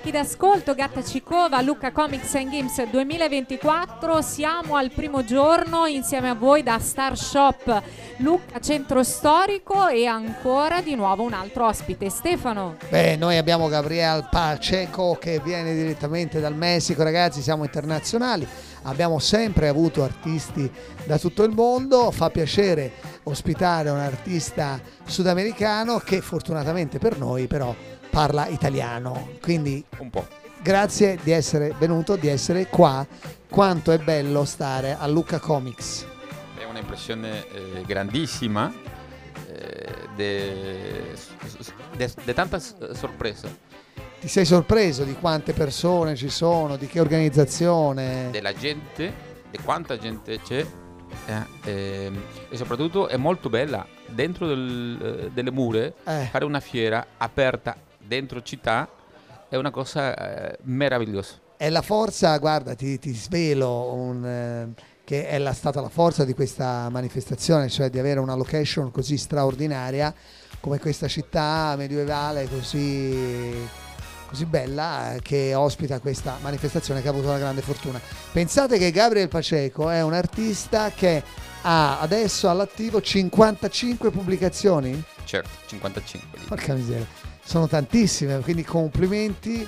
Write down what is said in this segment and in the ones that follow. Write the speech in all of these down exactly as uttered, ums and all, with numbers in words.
amici d'ascolto, Gatta Cicova, Lucca Comics and Games duemilaventiquattro. Siamo al primo giorno insieme a voi da Star Shop Lucca Centro Storico e ancora di nuovo un altro ospite, Stefano. Beh, noi abbiamo Gabriel Pacheco che viene direttamente dal Messico, ragazzi, siamo internazionali. Abbiamo sempre avuto artisti da tutto il mondo, fa piacere ospitare un artista sudamericano che fortunatamente per noi però parla italiano, quindi un po'. Grazie di essere venuto, di essere qua. Quanto è bello stare a Lucca Comics. È un'impressione eh, grandissima, eh, di tanta sorpresa. Ti sei sorpreso di quante persone ci sono, di che organizzazione? Della gente, di quanta gente c'è eh, eh, e soprattutto è molto bella dentro del, delle mura eh. fare una fiera aperta dentro città è una cosa eh, meravigliosa. È la forza, guarda, ti, ti svelo un, eh, che è la, stata la forza di questa manifestazione, cioè di avere una location così straordinaria come questa città medievale così... così bella eh, che ospita questa manifestazione che ha avuto una grande fortuna. Pensate che Gabriel Pacheco è un artista che ha adesso all'attivo cinquantacinque pubblicazioni? Certo, cinquantacinque. Porca miseria, sono tantissime, quindi complimenti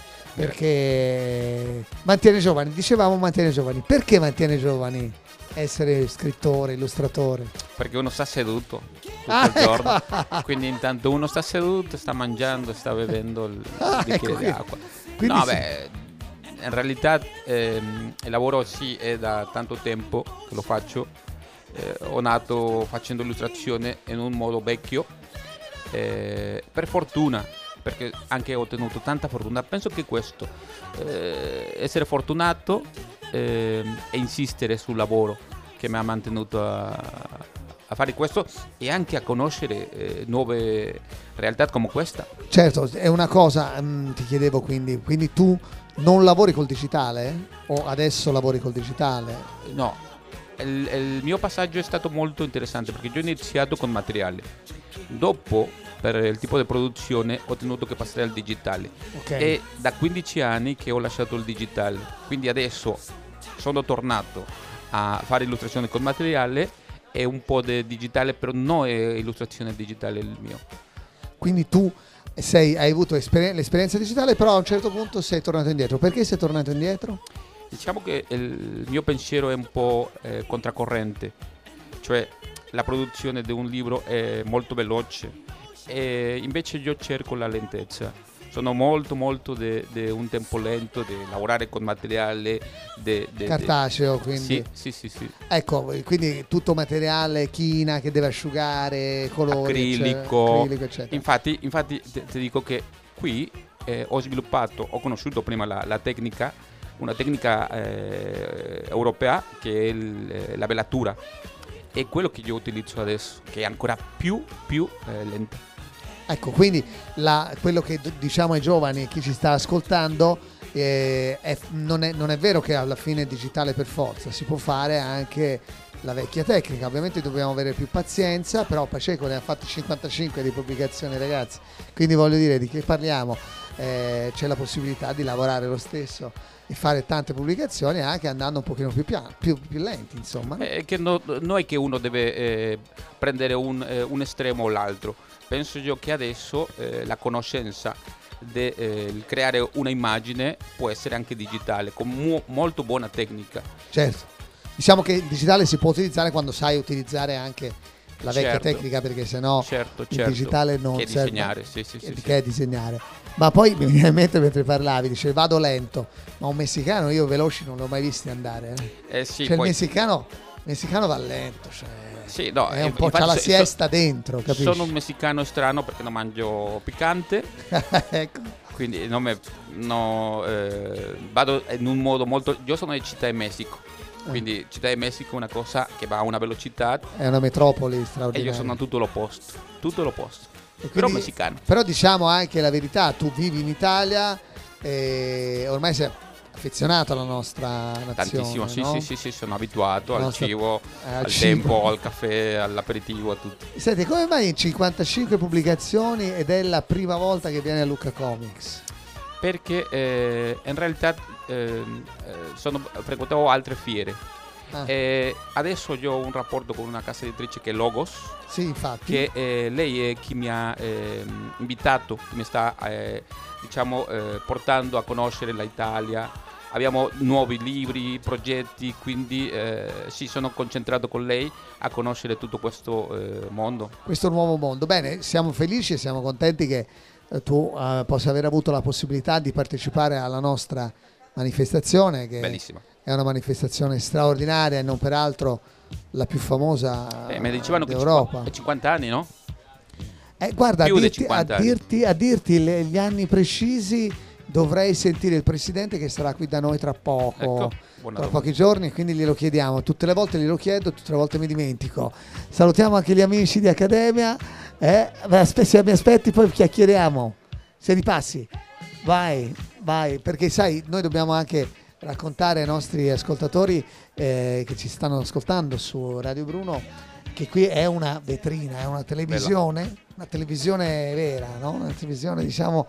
perché mantiene giovani, dicevamo mantiene giovani. Perché mantiene giovani? Essere scrittore, illustratore? Perché uno sta seduto tutto ah, il giorno, ecco. Quindi intanto uno sta seduto, sta mangiando, sta bevendo il ah, bicchiere ecco, di acqua. Quindi no, sì. beh, in realtà ehm, il lavoro sì è da tanto tempo che lo faccio. Eh, ho nato facendo illustrazione in un modo vecchio, eh, per fortuna, perché anche ho ottenuto tanta fortuna. Penso che questo, eh, essere fortunato eh, e insistere sul lavoro che mi ha mantenuto a, a fare questo e anche a conoscere eh, nuove realtà come questa. Certo, è una cosa, mh, ti chiedevo quindi, quindi tu non lavori col digitale o adesso lavori col digitale? No, il, il mio passaggio è stato molto interessante perché io ho iniziato con materiale, dopo per il tipo di produzione ho tenuto che passare al digitale. Okay. E da quindici anni che ho lasciato il digitale, quindi adesso sono tornato a fare illustrazione con materiale e un po' di digitale, però non è illustrazione digitale il mio. Quindi tu sei, hai avuto esper- l'esperienza digitale, però a un certo punto sei tornato indietro. Perché sei tornato indietro? Diciamo che il mio pensiero è un po' eh, contracorrente, cioè la produzione di un libro è molto veloce e invece io cerco la lentezza. Sono molto molto di un tempo lento, di lavorare con materiale de, de, cartaceo, de... quindi sì, sì, sì, sì. Ecco, quindi tutto materiale china che deve asciugare, colori, acrilico, acrilico, eccetera. Infatti, infatti ti, ti dico che qui eh, ho sviluppato, ho conosciuto prima la, la tecnica, una tecnica eh, europea che è il, la velatura. È quello che io utilizzo adesso, che è ancora più, più eh, lenta. Ecco, quindi la, quello che diciamo ai giovani, chi ci sta ascoltando, eh, è, non, è, non è vero che alla fine è digitale per forza, si può fare anche la vecchia tecnica. Ovviamente dobbiamo avere più pazienza, però Pacheco ne ha fatto cinquantacinque di pubblicazioni, ragazzi, quindi voglio dire, di che parliamo? Eh, c'è la possibilità di lavorare lo stesso e fare tante pubblicazioni anche andando un pochino più, piano, più, più lenti, insomma. No? Eh, che no, non è che uno deve eh, prendere un, eh, un estremo o l'altro. Penso io che adesso eh, la conoscenza di eh, creare una immagine può essere anche digitale, con mu- molto buona tecnica. Certo, diciamo che il digitale si può utilizzare quando sai utilizzare anche la vecchia certo. tecnica, perché sennò certo, il certo. digitale non che serve. Disegnare, sì, sì, sì, che sì. è disegnare. Ma poi mi viene in mente mentre parlavi, dice vado lento, ma un messicano io veloci non l'ho mai visti andare. Eh. Eh sì, cioè poi... il messicano, il messicano va lento, cioè sì, no, è un po' infatti c'ha la so, siesta dentro, capisci? Sono un messicano strano perché non mangio piccante. Ecco. Quindi non me, no, eh, vado in un modo molto... Io sono di Città di Messico, quindi Città di Messico è una cosa che va a una velocità. È una metropoli E straordinaria. io sono tutto l'opposto, tutto l'opposto. Quindi, però messicano. Però diciamo anche la verità, tu vivi in Italia e ormai sei affezionato alla nostra nazione. Tantissimo, sì, no? sì, sì, sì, sono abituato La al nostra... cibo, eh, al al cibo. tempo, al caffè, all'aperitivo, a tutto. Senti, come mai in cinquantacinque pubblicazioni ed è la prima volta che viene a Lucca Comics? Perché eh, in realtà eh, sono, frequentavo altre fiere. Ah. Eh, adesso io ho un rapporto con una casa editrice che è Logos, Sì, infatti. che eh, lei è chi mi ha eh, invitato, chi mi sta eh, diciamo eh, portando a conoscere l'Italia. Abbiamo nuovi libri, progetti, quindi eh, sì, sono concentrato con lei a conoscere tutto questo eh, mondo. Questo nuovo mondo. Bene, siamo felici e siamo contenti che eh, tu eh, possa aver avuto la possibilità di partecipare alla nostra manifestazione, che Bellissima. è una manifestazione straordinaria e non peraltro la più famosa Eh, mi dicevano che d'Europa. è cinquanta anni, no? Eh, guarda, a più di dirti, a cinquanta anni. dirti, a dirti le- gli anni precisi dovrei sentire il presidente che sarà qui da noi tra poco, Ecco, buona tra domanda. pochi giorni, quindi glielo chiediamo. Tutte le volte glielo chiedo, tutte le volte mi dimentico. Salutiamo anche gli amici di Accademia. Eh? Aspe- se mi aspetti poi chiacchieriamo. Se ripassi, vai, vai, perché sai, noi dobbiamo anche raccontare ai nostri ascoltatori eh, che ci stanno ascoltando su Radio Bruno che qui è una vetrina, è una televisione, Bella. una televisione vera, no? Una televisione diciamo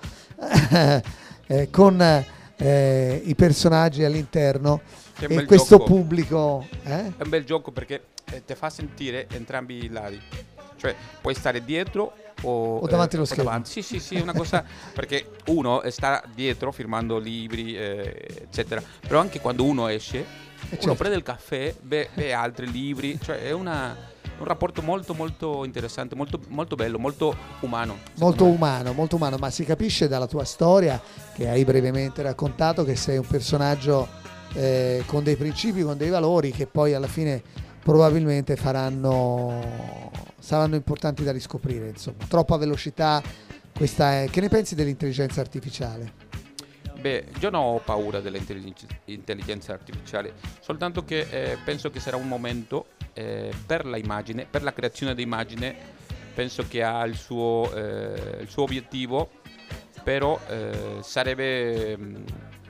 eh, con eh, i personaggi all'interno Che e bel questo gioco. pubblico. Eh? È un bel gioco perché eh, ti fa sentire entrambi i lati, cioè puoi stare dietro o, O davanti allo o schermo. davanti. Sì, sì, sì, è una cosa perché uno sta dietro firmando libri, eh, eccetera, però anche quando uno esce, Eh, uno certo. prende il caffè, beve altri libri, cioè è una un rapporto molto molto interessante, molto, molto bello, molto umano. Molto me. umano, molto umano, ma si capisce dalla tua storia che hai brevemente raccontato che sei un personaggio eh, con dei principi, con dei valori che poi alla fine probabilmente faranno saranno importanti da riscoprire, insomma. Troppa velocità, questa è... Che ne pensi dell'intelligenza artificiale? Beh, io non ho paura dell'intelligenza artificiale, soltanto che eh, penso che sarà un momento eh, per la immagine, per la creazione di immagine, penso che ha il suo, eh, il suo obiettivo, però eh, sarebbe, mh,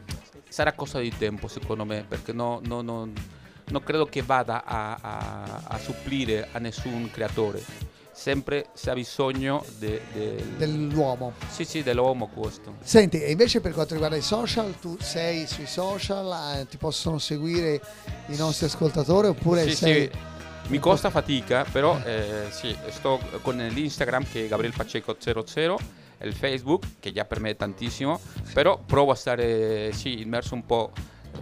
sarà cosa di tempo secondo me, perché no, no, no, non credo che vada a, a, a supplire a nessun creatore. Sempre si ha bisogno de, de, Dell'uomo. Sì, sì, dell'uomo questo. Senti, e invece per quanto riguarda i social, tu sei sui social, eh, ti possono seguire i nostri ascoltatori oppure Sì, sei... sì, mi costa fatica, però eh, sì, sto con l'Instagram che è Gabriel Pacheco zero zero, e il Facebook che già per me è tantissimo, però provo a stare sì, immerso un po'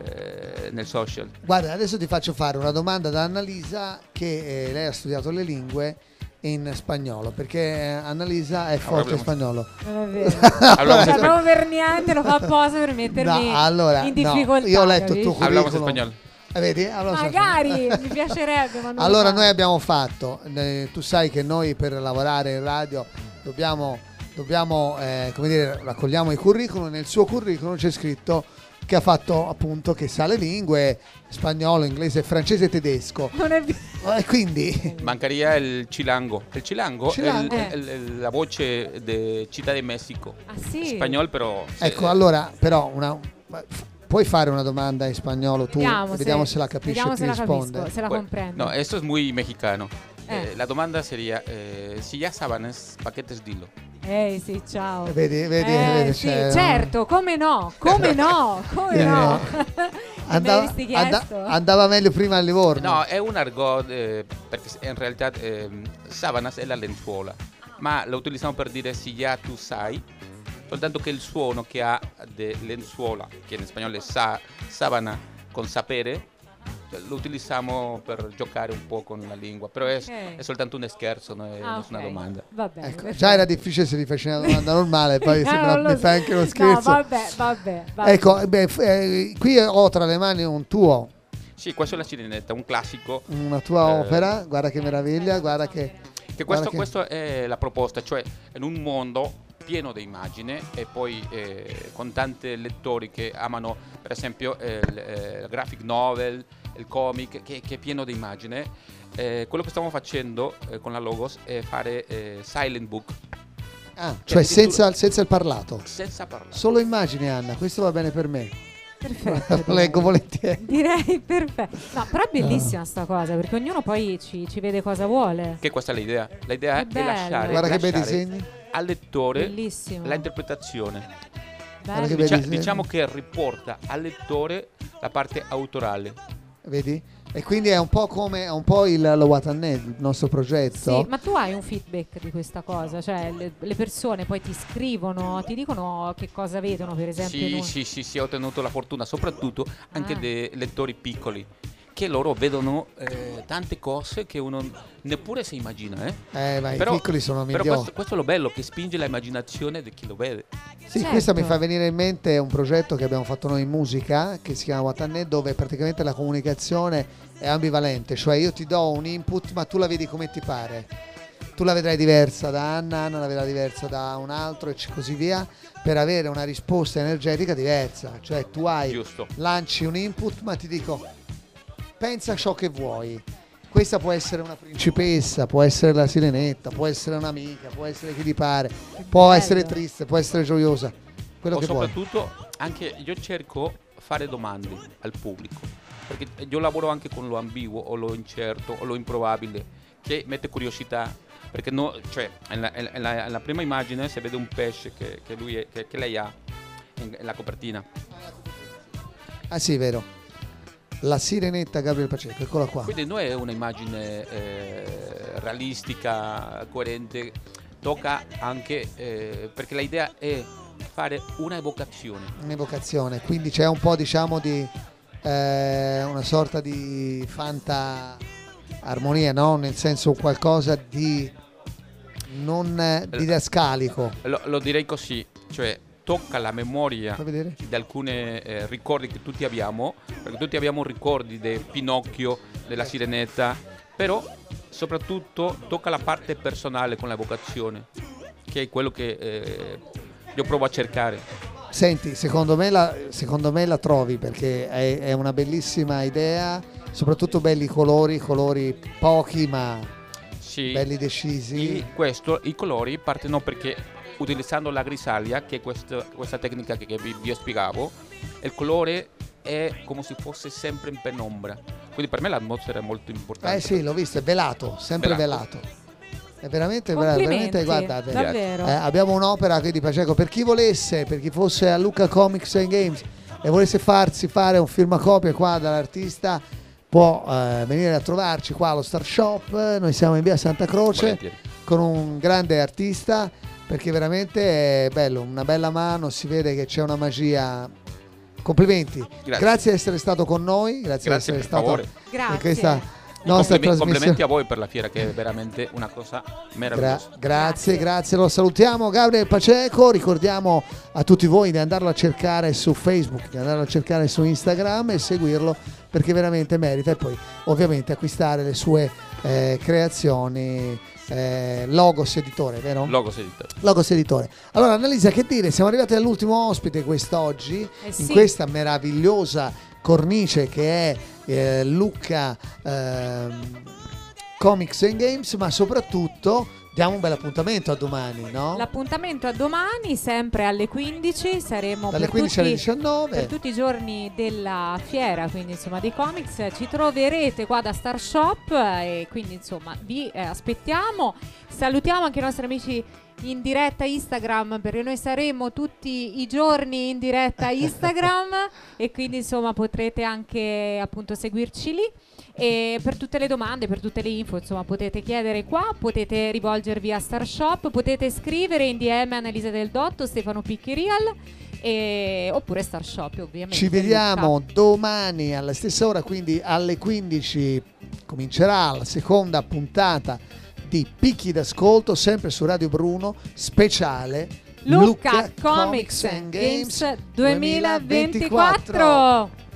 eh, nel social. Guarda, adesso ti faccio fare una domanda da Annalisa che eh, lei ha studiato le lingue in spagnolo, perché eh, Annalisa è forte in spagnolo. Non è vero. Hablamos Cioè, espa- proprio per niente lo fa apposta per mettermi No, allora, in no, difficoltà. io ho letto il tuo capisci? Hablamos curriculum. español. Eh, vedi? Allora, Magari mi piacerebbe, ma non allora lo fa. noi abbiamo fatto, eh, tu sai che noi per lavorare in radio dobbiamo, dobbiamo eh, come dire, raccogliamo i curriculum, nel suo curriculum c'è scritto che ha fatto appunto che sa le lingue, spagnolo, inglese, francese e tedesco. Non è vero. E quindi Mancaría il chilango. Il chilango, Chilango. è il- il- il- la voce di Città di Messico. Ah sì? Spagnolo però... sì. ecco, allora però una, puoi fare una domanda in spagnolo tu? Vediamo, Vediamo se, la capisci vediamo e se ti la risponde. capisco, se la Bueno, comprendo. No, esto es muy mexicano. Eh. Eh, la domanda sería, eh, si ya sabanes, paquetes dilo. Ehi sì, ciao. Vedi, vedi, Eh, vedi, sì, c'è- certo, come no, come no, come Eh, no. andava, Mi avresti and- chiesto? andava meglio prima al Livorno. No, è un argot eh, perché in realtà eh, sábanas è la lenzuola, ma lo utilizziamo per dire si ya tu sai, soltanto che il suono che ha de lenzuola, che in spagnolo è sa, sábana con sapere, lo utilizziamo per giocare un po' con la lingua, però è, Ok. è soltanto un scherzo, non è, Ah, non è una ok. domanda. Va bene. Ecco, perfetto. già era difficile se gli facevi una domanda normale, poi Eh, sembra, non lo mi so. fai anche uno No, scherzo. vabbè, vabbè, vabbè. Ecco, beh, f- eh, qui ho tra le mani un tuo, Sì, questo è la Sirenetta, un classico. una tua Eh, opera, guarda che meraviglia, guarda che... Che guarda questo, che- questo è la proposta, cioè in un mondo pieno di immagini e poi eh, con tanti lettori che amano per esempio eh, il, eh, il graphic novel, il comic che, che è pieno di immagini, eh, quello che stiamo facendo eh, con la Logos è fare eh, silent book Ah, cioè senza, senza il parlato. senza parlare. Solo immagini, Anna, questo va bene per me. Perfetto. Lo leggo direi. volentieri. Direi perfetto. No, però è bellissima sta cosa, perché ognuno poi ci, ci vede cosa vuole. Che questa è l'idea, l'idea Che è bello. lasciare, Guarda che bei lasciare disegni. al lettore Bellissimo. la interpretazione. Guarda che Dicia- belli- diciamo che riporta al lettore la parte autorale. Vedi? E quindi è un po' come è un po' il lo Watanne, il nostro progetto. Sì, ma tu hai un feedback di questa cosa? Cioè le, le persone poi ti scrivono, ti dicono che cosa vedono, per esempio? in Sì, un- sì, sì, sì, ho ottenuto la fortuna, soprattutto anche Ah. dei lettori piccoli, che loro vedono eh, tante cose che uno neppure si immagina. Eh? Eh, ma Però- i piccoli sono Però migliori. questo, questo è lo bello, che spinge l'immaginazione di chi lo vede. Sì, Certo. questo mi fa venire in mente un progetto che abbiamo fatto noi in musica che si chiama Watanne, dove praticamente la comunicazione è ambivalente, cioè io ti do un input ma tu la vedi come ti pare. Tu la vedrai diversa da Anna, Anna la vedrà diversa da un altro e c- così via, per avere una risposta energetica diversa. Cioè tu hai, Giusto. lanci un input ma ti dico pensa ciò che vuoi. Questa può essere una principessa, può essere la sirenetta, può essere un'amica, può essere chi ti pare, può bello. essere triste, può essere gioiosa, quello O che vuoi. soprattutto anche io cerco fare domande al pubblico, perché io lavoro anche con lo ambiguo o lo incerto o lo improbabile, che mette curiosità, perché no, cioè nella, nella- nella prima immagine si vede un pesce che, che lui è- che- che lei ha in- nella copertina. Ah sì, vero. La sirenetta Gabriel Pacheco, eccola qua. Quindi non è un'immagine eh, realistica, coerente, tocca anche eh, perché l'idea è fare una evocazione. Un'evocazione, quindi c'è un po' diciamo di eh, una sorta di fanta armonia, no? Nel senso qualcosa di non eh, didascalico. Lo, lo direi così, cioè tocca la memoria Fai vedere? di alcuni ricordi che tutti abbiamo, perché tutti abbiamo ricordi di Pinocchio, della Sirenetta, però soprattutto tocca la parte personale con l'evocazione, che è quello che eh, io provo a cercare. Senti, secondo me la, secondo me la trovi perché è, è una bellissima idea, soprattutto belli i colori, colori pochi ma Sì, belli decisi. i, questo, i colori partono perché utilizzando la grisaglia, che è questo- questa tecnica che, che vi, vi spiegavo, il colore è come se fosse sempre in penombra. Quindi per me l'atmosfera è molto importante. Eh sì, l'ho visto, è velato, sempre velato. Velato. È veramente, veramente, Complimenti, guardate. davvero. Eh, abbiamo un'opera qui di Pacheco. Per chi volesse, per chi fosse a Lucca Comics and Games e volesse farsi fare un firmacopia qua dall'artista, può eh, venire a trovarci qua allo Star Shop. Noi siamo in via Santa Croce Volentieri. con un grande artista, perché veramente è bello, una bella mano, si vede che c'è una magia. Complimenti. Grazie. Grazie di essere stato con noi, grazie, Grazie, di essere per stato favore. Grazie. in questa I nostra complime- complimenti trasmissione. a voi per la fiera, che è veramente una cosa Gra- meravigliosa. grazie, Grazie. grazie, lo salutiamo Gabriel Pacheco, ricordiamo a tutti voi di andarlo a cercare su Facebook, di andarlo a cercare su Instagram e seguirlo perché veramente merita, e poi ovviamente acquistare le sue eh, creazioni. eh, Logos Editore, vero? Logos Editor. Logos Editore. Allora Annalisa, che dire, siamo arrivati all'ultimo ospite quest'oggi Eh in sì. questa meravigliosa cornice che è eh, Lucca ehm, Comics and Games, ma soprattutto diamo un bel appuntamento a domani, no? L'appuntamento a domani, sempre alle quindici, saremo Dalle per quindici alle tutti, diciannove. per tutti i giorni della fiera, quindi insomma dei comics. Ci troverete qua da Star Shop e quindi insomma vi eh, aspettiamo. Salutiamo anche i nostri amici in diretta Instagram, perché noi saremo tutti i giorni in diretta Instagram e quindi insomma potrete anche appunto seguirci lì. E per tutte le domande, per tutte le info, insomma, potete chiedere qua, potete rivolgervi a Star Shop, potete scrivere in D M Annalisa Del Dotto, Stefano Picchirial, e... oppure Star Shop, ovviamente. Ci vediamo Luca. domani alla stessa ora, quindi alle quindici comincerà la seconda puntata di Picchi d'Ascolto, sempre su Radio Bruno, speciale Lucca Comics and Games duemilaventiquattro.